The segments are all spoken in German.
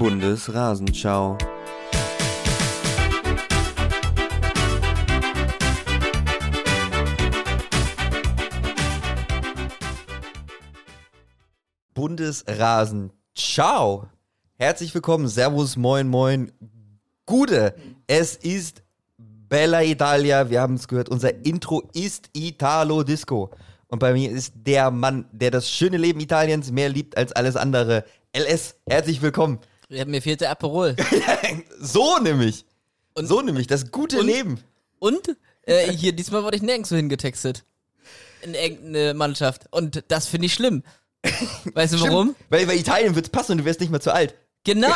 Bundesrasenschau. Bundesrasenschau. Herzlich willkommen, Servus, moin, moin, Gude. Es ist Bella Italia, wir haben es gehört, unser Intro ist Italo Disco. Und bei mir ist der Mann, der das schöne Leben Italiens mehr liebt als alles andere. LS, herzlich willkommen. Ja, mir fehlt der Aperol. So nämlich. Das gute Leben. Und hier, diesmal wurde ich nirgendwo hingetextet. In irgendeine Mannschaft. Und das finde ich schlimm. Weißt du warum? Weil bei Italien wird's passen und du wärst nicht mehr zu alt. Genau.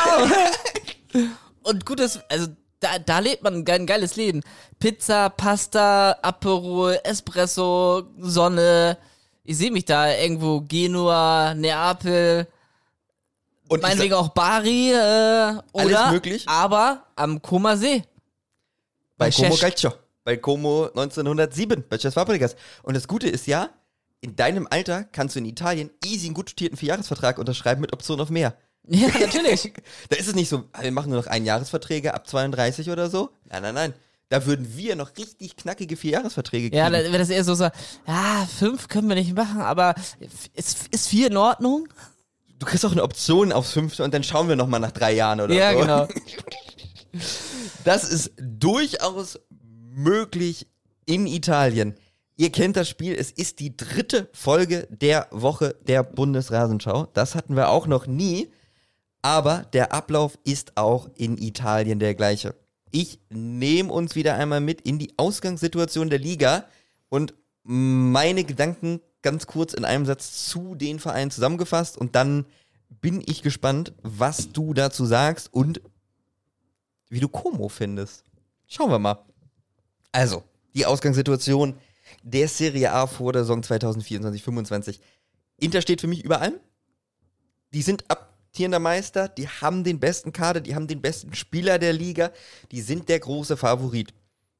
Und gutes, also da lebt man ein geiles Leben. Pizza, Pasta, Aperol, Espresso, Sonne. Ich sehe mich da irgendwo, Genua, Neapel. Und meinetwegen auch Bari, alles oder, möglich. Aber am Comer See. Bei Como Calcio. Bei Como 1907, bei Cesc Fabregas. Und das Gute ist ja, in deinem Alter kannst du in Italien easy einen gut dotierten 4-Jahres-Vertrag unterschreiben mit Option auf mehr. Ja, natürlich. Da ist es nicht so, wir machen nur noch 1-Jahresverträge ab 32 oder so. Nein. Da würden wir noch richtig knackige 4-Jahresverträge kriegen. Ja, da wäre das eher so, 5 können wir nicht machen, aber ist 4 in Ordnung? Du kriegst auch eine Option aufs 5. und dann schauen wir nochmal nach 3 Jahren oder so. Ja, genau. Das ist durchaus möglich in Italien. Ihr kennt das Spiel, es ist die 3. Folge der Woche der Bundesrasenschau. Das hatten wir auch noch nie, aber der Ablauf ist auch in Italien der gleiche. Ich nehme uns wieder einmal mit in die Ausgangssituation der Liga und meine Gedanken ganz kurz in einem Satz zu den Vereinen zusammengefasst und dann bin ich gespannt, was du dazu sagst und wie du Como findest. Schauen wir mal. Also, die Ausgangssituation der Serie A vor der Saison 2024-25. Inter steht für mich über allem. Die sind amtierender Meister, die haben den besten Kader, die haben den besten Spieler der Liga, die sind der große Favorit.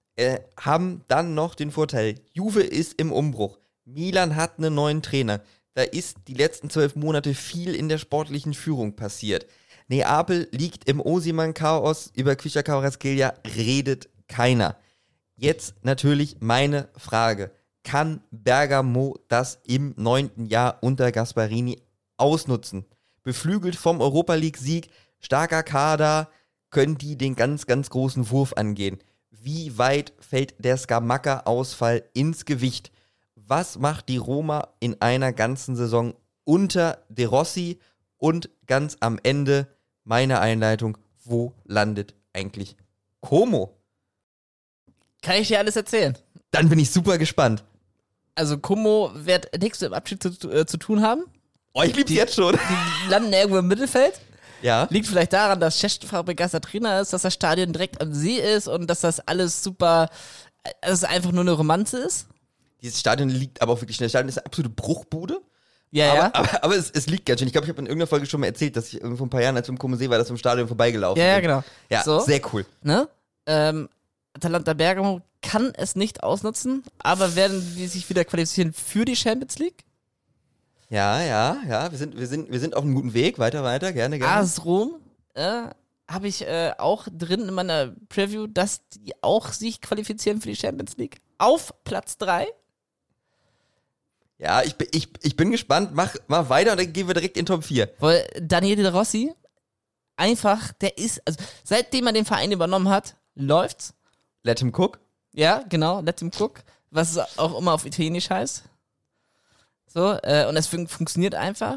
Haben dann noch den Vorteil, Juve ist im Umbruch. Milan hat einen neuen Trainer. Da ist die letzten 12 Monate viel in der sportlichen Führung passiert. Neapel liegt im Osimhen-Chaos, über Kvisha Kvaratskhelia redet keiner. Jetzt natürlich meine Frage. Kann Bergamo das im 9. Jahr unter Gasparini ausnutzen? Beflügelt vom Europa-League-Sieg, starker Kader, können die den ganz, ganz großen Wurf angehen? Wie weit fällt der Scamacca-Ausfall ins Gewicht? Was macht die Roma in einer ganzen Saison unter De Rossi? Und ganz am Ende meine Einleitung, wo landet eigentlich Como? Kann ich dir alles erzählen? Dann bin ich super gespannt. Also Como wird nichts mit dem Abschied zu tun haben. Oh, ich lieb's jetzt schon. Die landen irgendwo im Mittelfeld. Ja. Liegt vielleicht daran, dass Cesc Fabregas der Trainer ist, dass das Stadion direkt am See ist und dass das alles super, dass es einfach nur eine Romanze ist. Dieses Stadion liegt aber auch wirklich schnell. Das Stadion ist eine absolute Bruchbude. Ja, aber es liegt ganz schön. Ich glaube, ich habe in irgendeiner Folge schon mal erzählt, dass ich vor ein paar Jahren, als wir im Como See war, das im Stadion vorbeigelaufen bin. Ja, genau. Ja, so. Sehr cool. Ne? Atalanta Bergamo kann es nicht ausnutzen, aber werden die sich wieder qualifizieren für die Champions League? Ja. Wir sind auf einem guten Weg. Weiter. Gerne. AS Rom habe ich auch drin in meiner Preview, dass die auch sich qualifizieren für die Champions League. Auf Platz 3. Ja, ich bin gespannt. Mach weiter und dann gehen wir direkt in Top 4. Weil Daniele De Rossi einfach, der ist, also seitdem er den Verein übernommen hat, läuft's. Let him cook. Ja, genau, let him cook. Was auch immer auf Italienisch heißt. So, und es funktioniert einfach.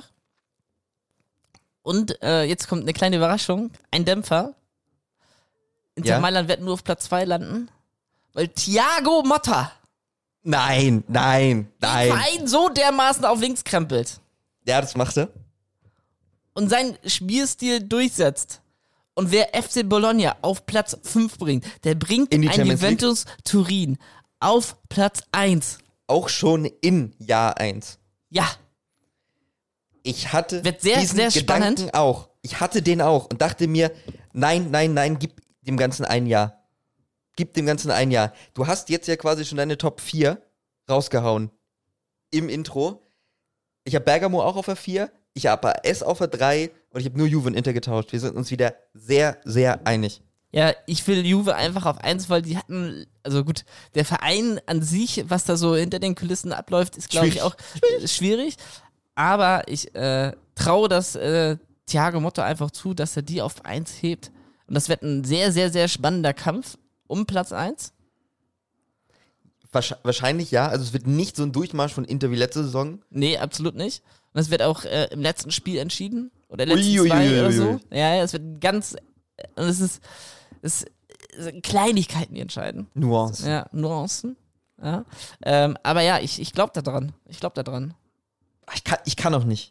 Und jetzt kommt eine kleine Überraschung. Ein Dämpfer. Inter Mailand wird nur auf Platz 2 landen. Weil Thiago Motta Nein. den Verein so dermaßen auf links krempelt. Ja, das macht er. Und seinen Spielstil durchsetzt. Und wer FC Bologna auf Platz 5 bringt, der bringt in die ein Juventus Turin auf Platz 1. Auch schon in Jahr 1. Ja. Ich hatte Wird sehr, diesen sehr Gedanken spannend. auch. Ich hatte den auch und dachte mir, nein, gib dem Ganzen ein Jahr. Gib dem Ganzen ein Jahr. Du hast jetzt ja quasi schon deine Top 4 rausgehauen im Intro. Ich habe Bergamo auch auf der 4, ich habe AS auf der 3 Und ich habe nur Juve und Inter getauscht. Wir sind uns wieder sehr, sehr einig. Ja, ich will Juve einfach auf 1, weil die hatten, also gut, der Verein an sich, was da so hinter den Kulissen abläuft, ist, glaube ich, auch schwierig. Aber ich traue das Thiago Motta einfach zu, dass er die auf 1 hebt. Und das wird ein sehr, sehr, sehr spannender Kampf um Platz 1. Wahrscheinlich ja. Also es wird nicht so ein Durchmarsch von Inter wie letzte Saison. Nee, absolut nicht. Und es wird auch im letzten Spiel entschieden. Oder letzten 2 oder so. Ja, es wird ganz, und es ist Kleinigkeiten, die entscheiden. Nuancen. Ja, Nuancen. Ja. Aber ja, ich glaube da dran. Ich kann noch nicht.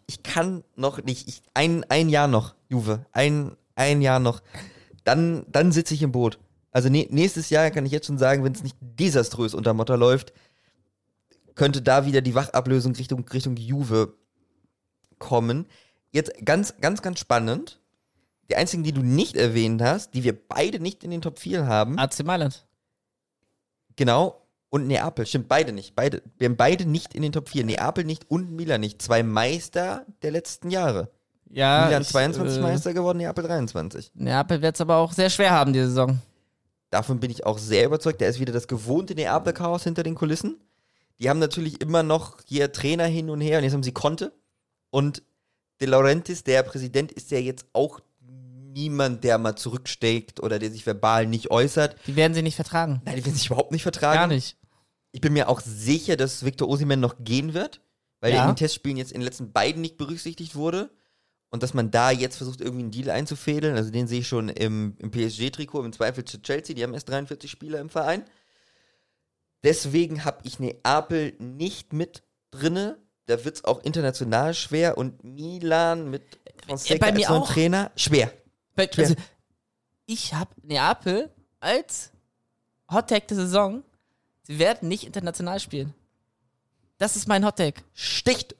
Ein Jahr noch, Juve. Ein Jahr noch. Dann sitze ich im Boot. Also nächstes Jahr kann ich jetzt schon sagen, wenn es nicht desaströs unter Motta läuft, könnte da wieder die Wachablösung Richtung Juve kommen. Jetzt ganz, ganz, ganz spannend. Die einzigen, die du nicht erwähnt hast, die wir beide nicht in den Top 4 haben. AC Mailand. Genau. Und Neapel. Stimmt, beide nicht. Wir haben beide nicht in den Top 4. Neapel nicht und Milan nicht. 2 Meister der letzten Jahre. Ja, Milan 22 Meister geworden, Neapel 23. Neapel wird es aber auch sehr schwer haben, diese Saison. Davon bin ich auch sehr überzeugt. Da ist wieder das gewohnte Neapel-Chaos hinter den Kulissen. Die haben natürlich immer noch hier Trainer hin und her und jetzt haben sie Conte. Und De Laurentiis, der Präsident, ist ja jetzt auch niemand, der mal zurücksteckt oder der sich verbal nicht äußert. Die werden sie nicht vertragen. Nein, die werden sich überhaupt nicht vertragen. Gar nicht. Ich bin mir auch sicher, dass Victor Osimhen noch gehen wird, weil er in den Testspielen jetzt in den letzten beiden nicht berücksichtigt wurde. Und dass man da jetzt versucht, irgendwie einen Deal einzufädeln. Also den sehe ich schon im PSG-Trikot, im Zweifel zu Chelsea. Die haben erst 43 Spieler im Verein. Deswegen habe ich Neapel nicht mit drinne. Da wird es auch international schwer. Und Milan mit Fonseca als neuen Trainer, schwer. Also, ich habe Neapel als Hot-Tag der Saison. Sie werden nicht international spielen. Das ist mein Hot-Tag. Sticht.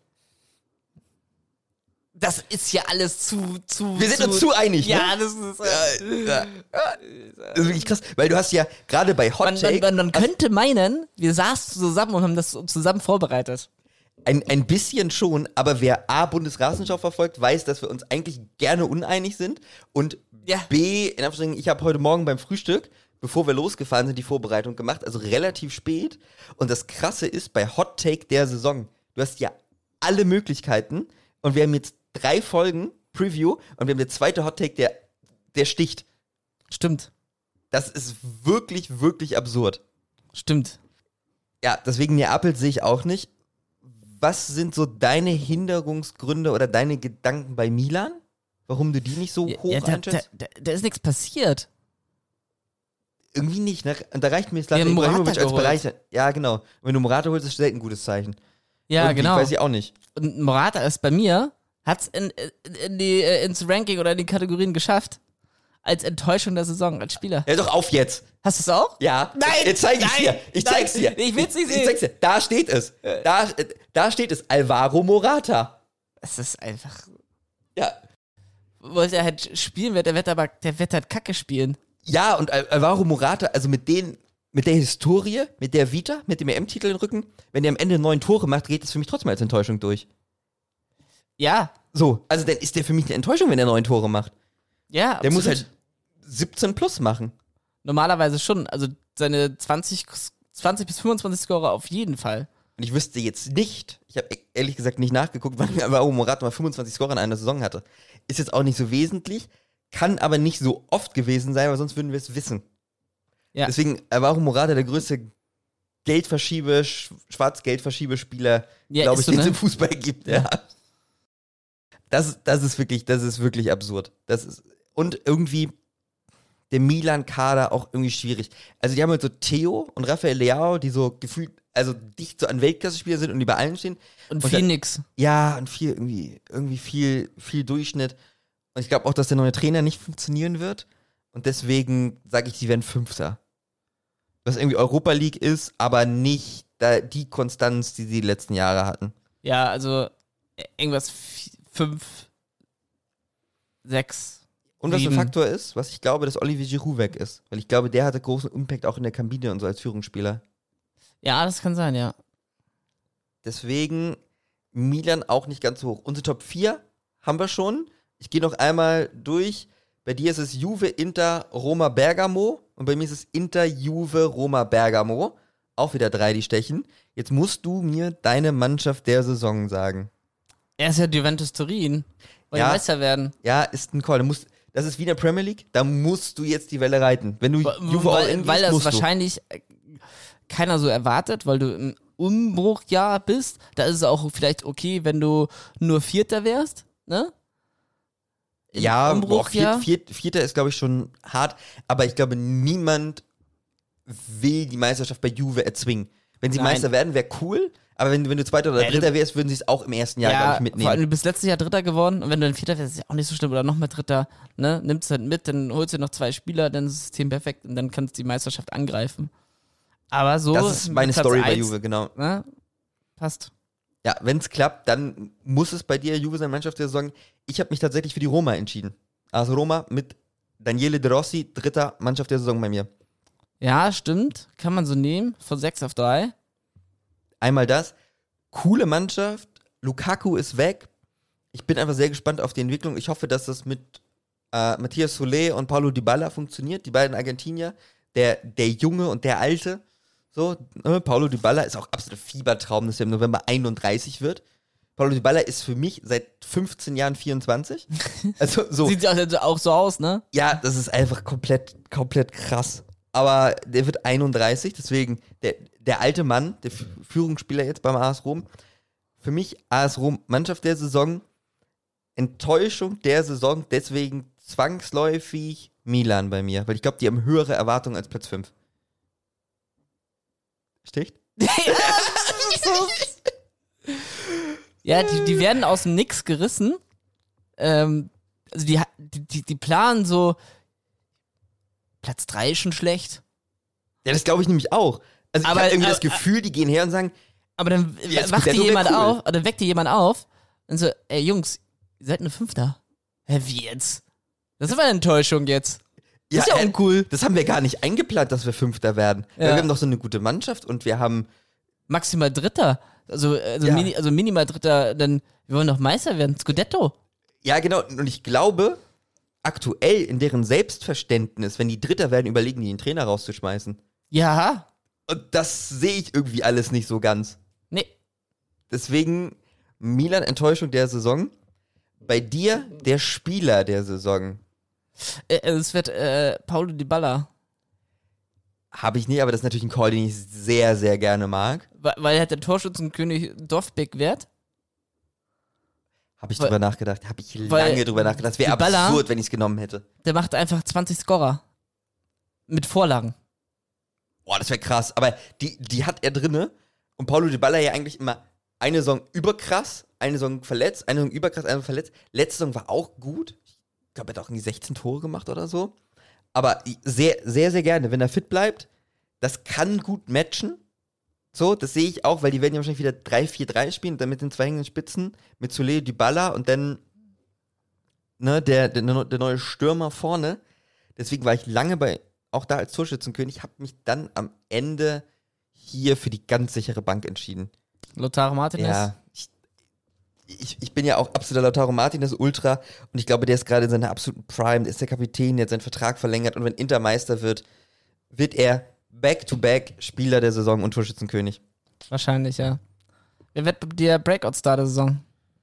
Das ist ja alles zu. Wir sind uns zu einig, ja, ne? Das ist. Das ist wirklich krass, weil du hast ja gerade bei Hot Take. Man könnte meinen, wir saßen zusammen und haben das zusammen vorbereitet. Ein bisschen schon, aber wer A, Bundesrasenschau verfolgt, weiß, dass wir uns eigentlich gerne uneinig sind. Und B, in Anführungszeichen, ich habe heute Morgen beim Frühstück, bevor wir losgefahren sind, die Vorbereitung gemacht, also relativ spät. Und das Krasse ist, bei Hot Take der Saison, du hast ja alle Möglichkeiten und wir haben jetzt 3 Folgen Preview und wir haben der zweite Hot Take, der sticht. Stimmt. Das ist wirklich, wirklich absurd. Stimmt. Ja, deswegen Neapel sehe ich auch nicht. Was sind so deine Hinderungsgründe oder deine Gedanken bei Milan? Warum du die nicht so hoch einschätzt? Da ist nichts passiert. Irgendwie nicht, ne? Und da reicht mir Zlatan Ibrahimovic als Bereicher. Ja, genau. Wenn du Morata holst, ist das selten ein gutes Zeichen. Ja, irgendwie, genau. Weiß ich auch nicht. Und Morata ist bei mir, hat's ins Ranking oder in die Kategorien geschafft. Als Enttäuschung der Saison, als Spieler. Ja, doch, auf jetzt. Hast du es auch? Ja. Nein! Jetzt zeig ich dir. Ich zeig's dir. Ich will's nicht sehen. Ich zeig's dir. Da steht es. Da steht es. Alvaro Morata. Es ist einfach. Ja. Wo er halt spielen wird, der wird halt Kacke spielen. Ja, und Alvaro Morata, also mit der Historie, mit der Vita, mit dem EM-Titel im Rücken, wenn der am Ende 9 Tore macht, geht es für mich trotzdem als Enttäuschung durch. Ja. So, also dann ist der für mich eine Enttäuschung, wenn er 9 Tore macht. Ja, absolut. Der muss halt 17 plus machen. Normalerweise schon. Also seine 20 bis 25 Scorer auf jeden Fall. Und ich wüsste jetzt nicht, ich habe ehrlich gesagt nicht nachgeguckt, wann Alvaro Morata mal 25 Scorer in einer Saison hatte. Ist jetzt auch nicht so wesentlich, kann aber nicht so oft gewesen sein, weil sonst würden wir es wissen. Ja. Deswegen Alvaro Morata der größte Schwarzgeldverschiebespieler, glaube ich, den es im Fußball gibt. Ja. Das ist wirklich absurd. Und irgendwie der Milan-Kader auch irgendwie schwierig. Also die haben halt so Theo und Rafael Leao, die so gefühlt, also dicht so an Weltklasse-Spieler sind und die bei allen stehen. Und viel nix. Ja, und irgendwie viel Durchschnitt. Und ich glaube auch, dass der neue Trainer nicht funktionieren wird. Und deswegen sage ich, sie werden Fünfter. Was irgendwie Europa League ist, aber nicht die Konstanz, die sie die letzten Jahre hatten. Ja, also irgendwas 5, 6. Und was ein Faktor ist, was ich glaube, dass Olivier Giroud weg ist. Weil ich glaube, der hatte großen Impact auch in der Kabine und so als Führungsspieler. Ja, das kann sein, ja. Deswegen Milan auch nicht ganz so hoch. Unsere Top 4 haben wir schon. Ich gehe noch einmal durch. Bei dir ist es Juve, Inter, Roma, Bergamo. Und bei mir ist es Inter, Juve, Roma, Bergamo. Auch wieder 3, die stechen. Jetzt musst du mir deine Mannschaft der Saison sagen. Er ist ja Juventus Turin. Wollen Ja. die Meister werden. Ja, ist ein Call. Das ist wie in der Premier League. Da musst du jetzt die Welle reiten. Wenn du Juve All-In Weil gehst, das musst du. wahrscheinlich keiner so erwartet, weil du im Umbruchjahr bist. Da ist es auch vielleicht okay, wenn du nur Vierter wärst, ne? Im Ja, Umbruchjahr. Vierter ist, glaube ich, schon hart. Aber ich glaube, niemand will die Meisterschaft bei Juve erzwingen. Wenn sie Nein. Meister werden, wäre cool. Aber wenn du Zweiter oder Ja, Dritter wärst, würden sie es auch im ersten Jahr, glaube ich, Vor allem, mitnehmen. du bist letztes Jahr Dritter geworden und wenn du dann Vierter wärst, ist ja auch nicht so schlimm oder noch mal Dritter, ne? Nimmst halt mit, dann holst du noch 2 Spieler, dann ist das System perfekt und dann kannst du die Meisterschaft angreifen. Aber so. Das ist meine Platz Story bei 1, Juve, genau. Ne? Passt. Ja, wenn es klappt, dann muss es bei dir Juve sein, Mannschaft der Saison. Ich habe mich tatsächlich für die Roma entschieden. Also Roma mit Daniele De Rossi, 3. Mannschaft der Saison bei mir. Ja, stimmt. Kann man so nehmen. Von 6 auf 3. Einmal das. Coole Mannschaft. Lukaku ist weg. Ich bin einfach sehr gespannt auf die Entwicklung. Ich hoffe, dass das mit Matthias Solé und Paulo Dybala funktioniert. Die beiden Argentinier. Der Junge und der Alte. So, Paulo Dybala ist auch absoluter Fiebertraum, dass er im November 31 wird. Paulo Dybala ist für mich seit 15 Jahren 24. Also so. Sieht auch so aus, ne? Ja, das ist einfach komplett krass. Aber der wird 31, deswegen der alte Mann, der Führungsspieler jetzt beim AS Rom. Für mich AS Rom Mannschaft der Saison, Enttäuschung der Saison, deswegen zwangsläufig Milan bei mir. Weil ich glaube, die haben höhere Erwartungen als Platz 5. Sticht? Ja, die werden aus dem Nix gerissen. Also die planen so, Platz 3 ist schon schlecht. Ja, das glaube ich nämlich auch. Also Aber- ich habe irgendwie das aber- Gefühl, die gehen her und sagen, Aber dann Ja, ist wacht gut, dir der jemand wäre cool. auf, oder weckt dir jemand auf und so, ey Jungs, ihr seid eine Fünfter. Hä, wie jetzt? Das ist aber eine Enttäuschung jetzt. Das ist ja uncool. Das haben wir gar nicht eingeplant, dass wir Fünfter werden. Ja. Weil wir haben doch so eine gute Mannschaft und wir haben Maximal Dritter. Also Ja. minimal Dritter, dann wir wollen doch Meister werden. Scudetto. Ja, genau. Und ich glaube, aktuell in deren Selbstverständnis, wenn die Dritter werden, überlegen die, den Trainer rauszuschmeißen. Ja. Und das sehe ich irgendwie alles nicht so ganz. Nee. Deswegen Milan Enttäuschung der Saison. Bei dir der Spieler der Saison. Es wird Paulo Dybala. Habe ich nie, aber das ist natürlich ein Call, den ich sehr, sehr gerne mag. Weil er hat der Torschützenkönig Dorfbeck wert. Habe ich Weil- drüber nachgedacht. Habe ich weil lange drüber nachgedacht. Das wäre Dybala- absurd, wenn ich es genommen hätte. Der macht einfach 20 Scorer. Mit Vorlagen. Boah, das wäre krass. Aber die hat er drinne. Und Paulo Dybala ja eigentlich immer eine Saison überkrass, eine Saison verletzt, eine Saison überkrass, eine Saison verletzt. Letzte Saison war auch gut. Ich glaube, er hat auch irgendwie 16 Tore gemacht oder so. Aber sehr, sehr, sehr gerne, wenn er fit bleibt. Das kann gut matchen. So, das sehe ich auch, weil die werden ja wahrscheinlich wieder 3-4-3 spielen, und dann mit den 2 hängenden Spitzen, mit Solé, Dybala und dann der neue Stürmer vorne. Deswegen war ich lange auch da als Torschützenkönig, habe mich dann am Ende hier für die ganz sichere Bank entschieden. Lautaro Martinez. Ja, ich bin ja auch absoluter Lautaro Martinez Ultra und ich glaube, der ist gerade in seiner absoluten Prime, der ist der Kapitän, der hat seinen Vertrag verlängert und wenn Inter Meister wird er Back-to-Back Spieler der Saison und Torschützenkönig. Wahrscheinlich, ja. Wer wird bei dir Breakout-Star der Saison?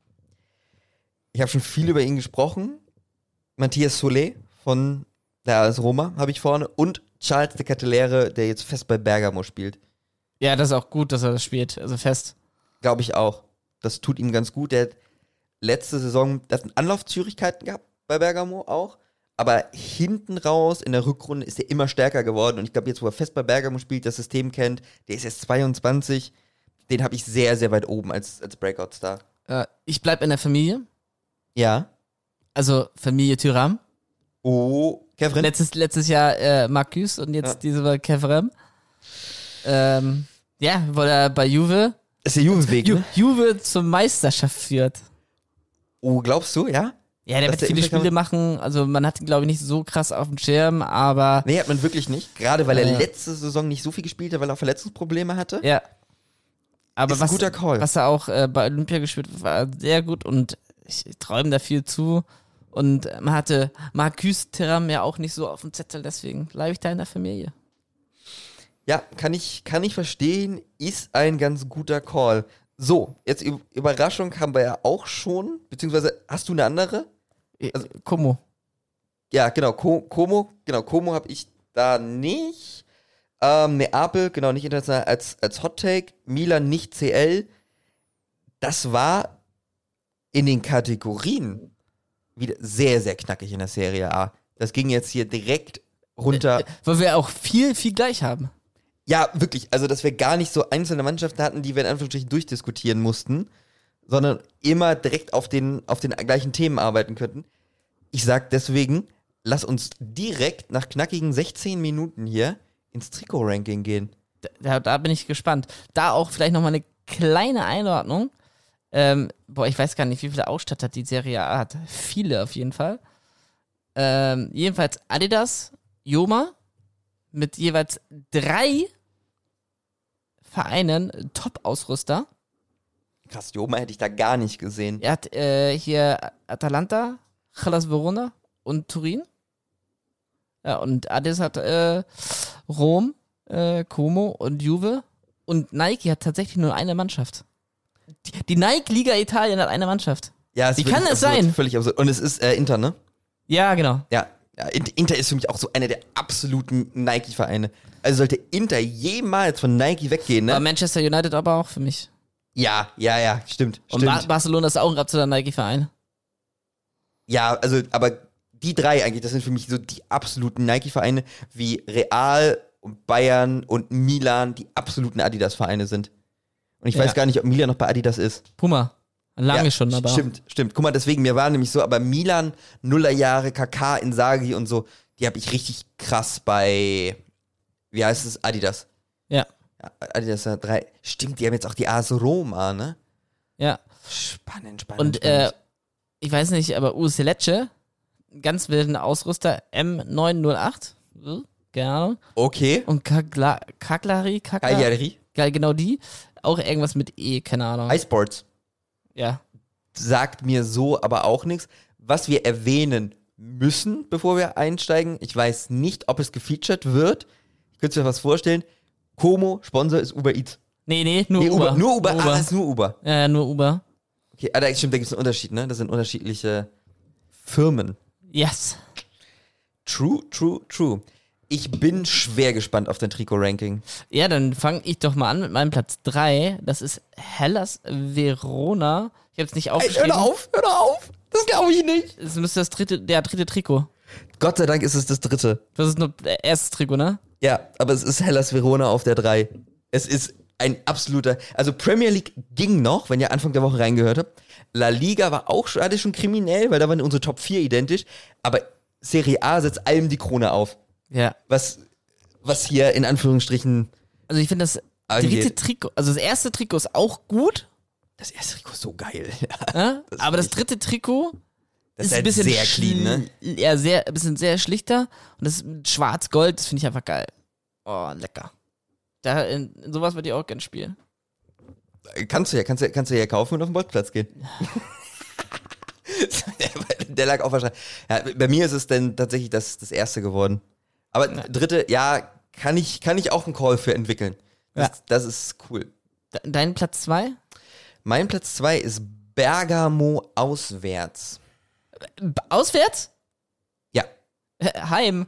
Ich habe schon viel über ihn gesprochen. Matthias Solé von der AS Roma habe ich vorne und Charles de Ketelaere, der jetzt fest bei Bergamo spielt. Ja, das ist auch gut, dass er das spielt. Also fest. Glaube ich auch. Das tut ihm ganz gut. Der hat letzte Saison Anlaufschwierigkeiten gehabt bei Bergamo auch. Aber hinten raus in der Rückrunde ist er immer stärker geworden. Und ich glaube, jetzt, wo er fest bei Bergamo spielt, das System kennt, der ist jetzt 22. Den habe ich sehr, sehr weit oben als Breakout-Star. Ich bleib in der Familie. Ja. Also Familie Thuram. Oh, Kevin? Letztes Jahr Marcus und jetzt diese Mal Kevin. Ja, weil er bei Juve Das ist der Juve-Weg, ne? Juve zur Meisterschaft führt. Oh, glaubst du, ja? Ja, der Dass wird der viele Impact Spiele machen. Also man hat ihn, glaube ich, nicht so krass auf dem Schirm, aber Nee, hat man wirklich nicht. Gerade weil er letzte Saison nicht so viel gespielt hat, weil er auch Verletzungsprobleme hatte. ja. Aber Ist ein guter Call. was er auch bei Olympia gespielt hat, war sehr gut und ich träume da viel zu. Und man hatte Marcus Thuram ja auch nicht so auf dem Zettel, deswegen bleibe ich da in der Familie. Ja, kann ich verstehen, ist ein ganz guter Call. So, jetzt Überraschung haben wir ja auch schon, beziehungsweise hast du eine andere? Also, Como. Ja, genau, Como habe ich da nicht. Neapel, genau, nicht international als Hot Take. Milan nicht CL. Das war in den Kategorien wieder sehr, sehr knackig in der Serie A. Das ging jetzt hier direkt runter. Weil wir auch viel gleich haben. Ja, wirklich. Also, dass wir gar nicht so einzelne Mannschaften hatten, die wir in Anführungsstrichen durchdiskutieren mussten, sondern immer direkt auf den gleichen Themen arbeiten könnten. Ich sag deswegen, lass uns direkt nach knackigen 16 Minuten hier ins Trikot-Ranking gehen. Da bin ich gespannt. Da auch vielleicht nochmal eine kleine Einordnung. Ich weiß gar nicht, wie viele Ausstatter die Serie A hat. Viele auf jeden Fall. Jedenfalls Adidas, Joma mit jeweils 3 Vereinen Top-Ausrüster. Krass, Joma hätte ich da gar nicht gesehen. Er hat hier Atalanta, Hellas Verona und Turin. Ja, und Adidas hat Rom, Como und Juve. Und Nike hat tatsächlich nur eine Mannschaft. Die Nike-Liga Italien hat eine Mannschaft. Ja, Wie kann es sein? Völlig absurd. Und es ist Inter, ne? Ja, genau. Ja, Inter ist für mich auch so einer der absoluten Nike-Vereine. Also sollte Inter jemals von Nike weggehen, ne? Aber Manchester United aber auch für mich. Ja, stimmt. Und Barcelona ist auch ein absoluter Nike-Verein. Ja, also, aber die 3 eigentlich, das sind für mich so die absoluten Nike-Vereine, wie Real und Bayern und Milan die absoluten Adidas-Vereine sind. Und ich weiß gar nicht, ob Milan noch bei Adidas ist. Puma. Lange schon, aber. Stimmt. Guck mal, deswegen, mir war nämlich so, aber Milan, Nullerjahre, KK, Inzaghi und so, die habe ich richtig krass bei, wie heißt es, Adidas. Ja. Adidas 3. Stimmt, die haben jetzt auch die AS Roma, ne? Ja. Spannend. Und ich weiß nicht, aber UC Lecce, ganz wilden Ausrüster, M908. Keine Ahnung. Okay. Und Cagliari. Genau die. Auch irgendwas mit E, keine Ahnung. iSports. Ja. Sagt mir so aber auch nichts. Was wir erwähnen müssen, bevor wir einsteigen, ich weiß nicht, ob es gefeatured wird. Ich könnte mir was vorstellen. Como, Sponsor ist Uber Eats. Nee, nur Uber. Nur Uber. Ah, das ist nur Uber. Ja, nur Uber. Okay, stimmt, da gibt es einen Unterschied, ne? Das sind unterschiedliche Firmen. Yes. True. Ich bin schwer gespannt auf dein Trikot-Ranking. Ja, dann fange ich doch mal an mit meinem Platz 3. Das ist Hellas Verona. Ich habe es nicht aufgeschrieben. Hör doch auf! Das glaube ich nicht. Es müsste der dritte Trikot. Gott sei Dank ist es das 3. Das ist nur das erste Trikot, ne? Ja, aber es ist Hellas Verona auf der 3. Es ist ein absoluter, also Premier League ging noch, wenn ihr Anfang der Woche reingehört habt. La Liga war auch hatte schon kriminell, weil da waren unsere Top 4 identisch. Aber Serie A setzt allem die Krone auf. Ja. Was hier in Anführungsstrichen. Also ich finde das dritte Trikot, also das erste Trikot ist auch gut. Das erste Trikot ist so geil. Ja? Aber das dritte Trikot ist ein halt bisschen sehr clean, ne? Ja, ein bisschen sehr schlichter. Und das mit Schwarz-Gold, das finde ich einfach geil. Oh, lecker. In sowas würde ich auch gerne spielen. Kannst du ja kaufen und auf den Bolzplatz gehen. Der lag auf der Straße. Ja, bei mir ist es dann tatsächlich das erste geworden. Aber dritte, ja, kann ich auch einen Call für entwickeln. Das ist cool. Dein Platz 2? Mein Platz 2 ist Bergamo auswärts. Auswärts? Ja. Heim.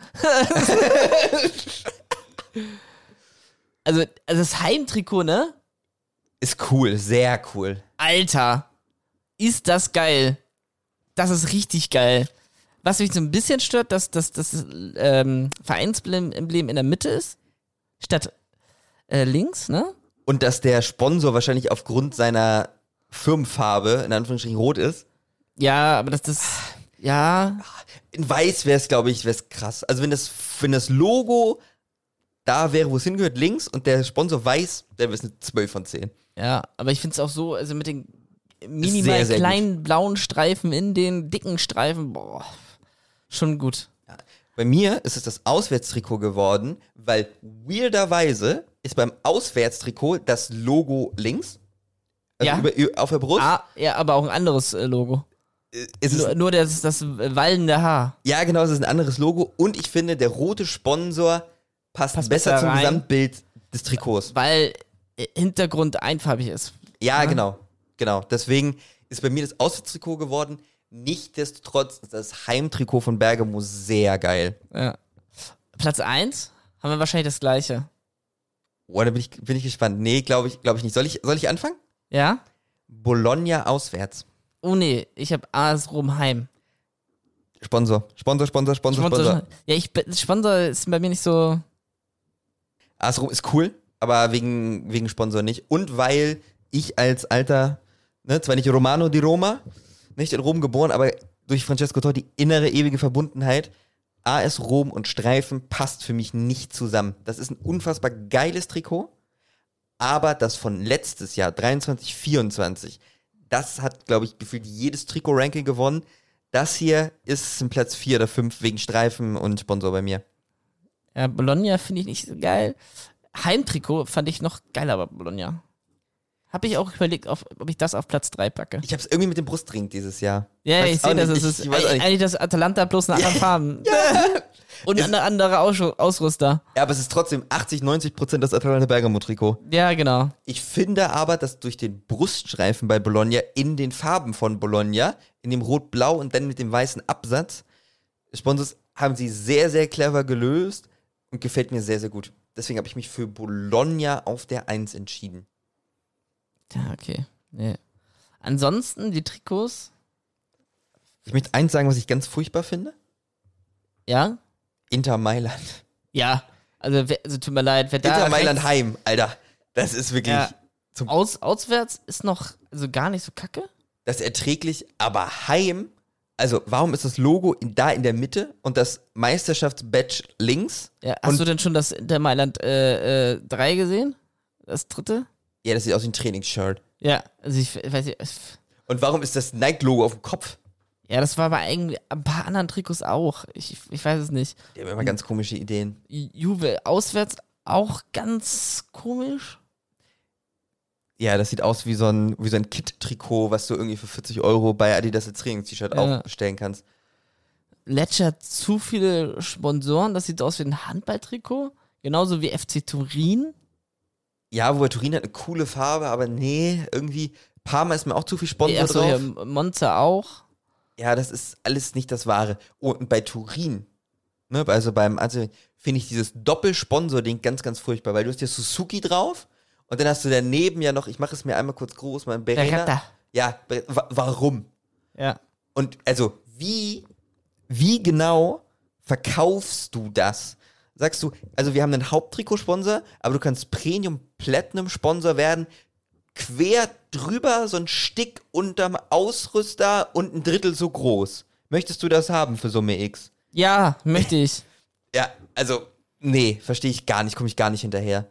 also das Heimtrikot, ne? Ist cool, sehr cool. Alter, ist das geil. Das ist richtig geil. Was mich so ein bisschen stört, dass das Vereinsemblem in der Mitte ist, statt links, ne? Und dass der Sponsor wahrscheinlich aufgrund seiner Firmenfarbe, in Anführungsstrichen rot ist. Ja, aber ja. In weiß wäre es, glaube ich, krass. Also wenn das Logo da wäre, wo es hingehört, links, und der Sponsor weiß, der wäre es eine 12 von 10. Ja, aber ich finde es auch so, also mit den minimal sehr, sehr kleinen blauen Streifen in den dicken Streifen, boah, schon gut. Ja. Bei mir ist es das Auswärtstrikot geworden, weil weirderweise ist beim Auswärtstrikot das Logo links. Also Ja. auf der Brust. Ja, aber auch ein anderes Logo. ist es, Nur das wallende Haar. ja, genau, es ist ein anderes Logo. Und ich finde, der rote Sponsor passt besser besser zum rein. Gesamtbild des Trikots. Weil Hintergrund einfarbig ist. Ja, genau. Deswegen ist bei mir das Auswärtstrikot geworden. Nichtsdestotrotz ist das Heimtrikot von Bergamo sehr geil. Ja. Platz 1 haben wir wahrscheinlich das gleiche. Oh, da bin ich gespannt. Nee, glaube ich nicht. Soll ich anfangen? Ja? Bologna auswärts. Oh nee, ich habe AS Rom heim. Sponsor. Ja, Sponsor ist bei mir nicht so. AS Rom ist cool, aber wegen Sponsor nicht. Und weil ich als alter, zwar nicht Romano di Roma, nicht in Rom geboren, aber durch Francesco Totti die innere ewige Verbundenheit, AS Rom und Streifen passt für mich nicht zusammen. Das ist ein unfassbar geiles Trikot, aber das von letztes Jahr, 23, 24, das hat, glaube ich, gefühlt jedes Trikot-Ranking gewonnen. Das hier ist ein Platz 4 oder 5 wegen Streifen und Sponsor bei mir. Ja, Bologna finde ich nicht so geil. Heimtrikot fand ich noch geiler bei Bologna. Habe ich auch überlegt, ob ich das auf Platz 3 packe. Ich habe es irgendwie mit dem Brustring dieses Jahr. Ja, Weiß ich sehe auch das. nicht. Es ist Ich weiß auch nicht. eigentlich das Atalanta bloß in anderen Farben. Und ein anderer Ausrüster. Ja, aber es ist trotzdem 80-90% das Atalanta Bergamo-Trikot. Ja, genau. Ich finde aber, dass durch den Bruststreifen bei Bologna in den Farben von Bologna, in dem Rot-Blau und dann mit dem weißen Absatz, Sponsors haben sie sehr, sehr clever gelöst und gefällt mir sehr, sehr gut. Deswegen habe ich mich für Bologna auf der 1 entschieden. Ja, okay. Nee. Ansonsten die Trikots. Ich möchte eins sagen, was ich ganz furchtbar finde. Ja? Inter Mailand. Ja. Also tut mir leid, wer da Inter Mailand rechts- heim, Alter. Das ist wirklich Ja. Auswärts ist noch gar nicht so kacke. das ist erträglich, aber heim, also warum ist das Logo da in der Mitte und das Meisterschaftsbadge links? Ja, hast du denn schon das Inter Mailand 3 gesehen? Das dritte? Ja, das sieht aus wie ein Trainingsshirt. Ja, also ich weiß nicht. Und warum ist das Nike-Logo auf dem Kopf? Ja, das war bei eigentlich ein paar anderen Trikots auch. Ich weiß es nicht. Die haben immer ganz komische Ideen. Juve auswärts auch ganz komisch. Ja, das sieht aus wie so ein Kit-Trikot, was du irgendwie für 40 € bei Adidas als Trainings-T-Shirt aufstellen kannst. Lecce hat zu viele Sponsoren. Das sieht aus wie ein Handballtrikot. Genauso wie FC Turin. Ja, wobei Turin hat eine coole Farbe, aber nee, irgendwie Parma ist mir auch zu viel Sponsor Achso, drauf. ja, Monza auch. Ja, das ist alles nicht das Wahre. Oh, und bei Turin, also finde ich dieses Doppelsponsor-Ding ganz, ganz furchtbar, weil du hast ja Suzuki drauf und dann hast du daneben ja noch, ich mache es mir einmal kurz groß, mein Berena. Ja, warum? Ja. Und also, wie genau verkaufst du das? Sagst du, also wir haben einen Haupttrikotsponsor, aber du kannst Premium-Platinum-Sponsor werden, quer drüber so ein Stick unterm Ausrüster und ein Drittel so groß. Möchtest du das haben für Summe X? Ja, möchte ich. Ja, also, nee, verstehe ich gar nicht, komme ich gar nicht hinterher.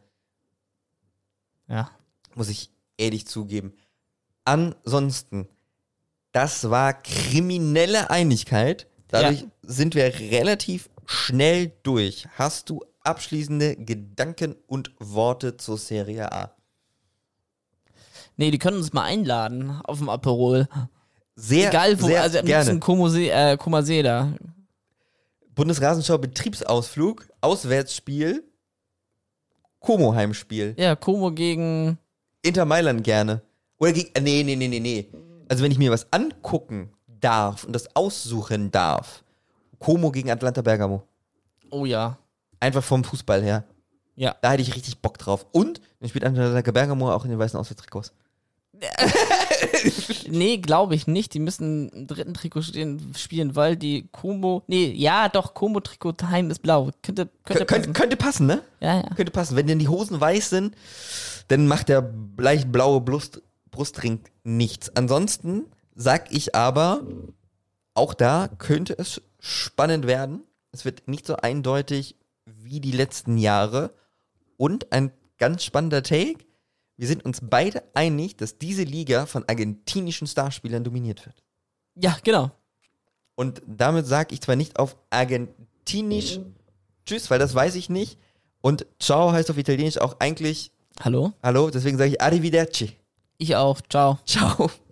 Ja. Muss ich ehrlich zugeben. Ansonsten, das war kriminelle Einigkeit. Dadurch sind wir relativ schnell durch. Hast du abschließende Gedanken und Worte zur Serie A? Nee, die können uns mal einladen auf dem Aperol. Sehr, Egal wo, sehr also am gerne. liebsten Comasee da. Bundesrasenschau Betriebsausflug, Auswärtsspiel, Como-Heimspiel. Ja, Como gegen. Inter Mailand gerne. Oder gegen, nee. Also wenn ich mir was angucken darf und das aussuchen darf, Como gegen Atalanta Bergamo. Oh ja. Einfach vom Fußball her. Ja. Da hätte ich richtig Bock drauf. Und dann spielt Atalanta Bergamo auch in den weißen Auswärtstrikots. Nee, glaube ich nicht. Die müssen im dritten Trikot spielen, weil die Como. Nee, ja, doch, Como-Trikot heim ist blau. Könnte passen. Könnte passen, ne? Ja. Könnte passen. Wenn denn die Hosen weiß sind, dann macht der leicht blaue Brustring nichts. Ansonsten sag ich aber, auch da könnte es spannend werden. Es wird nicht so eindeutig wie die letzten Jahre. Und ein ganz spannender Take. Wir sind uns beide einig, dass diese Liga von argentinischen Starspielern dominiert wird. Ja, genau. Und damit sage ich zwar nicht auf Argentinisch Tschüss, weil das weiß ich nicht. Und Ciao heißt auf Italienisch auch eigentlich Hallo? Hallo, deswegen sage ich Arrivederci. Ich auch. Ciao. Ciao.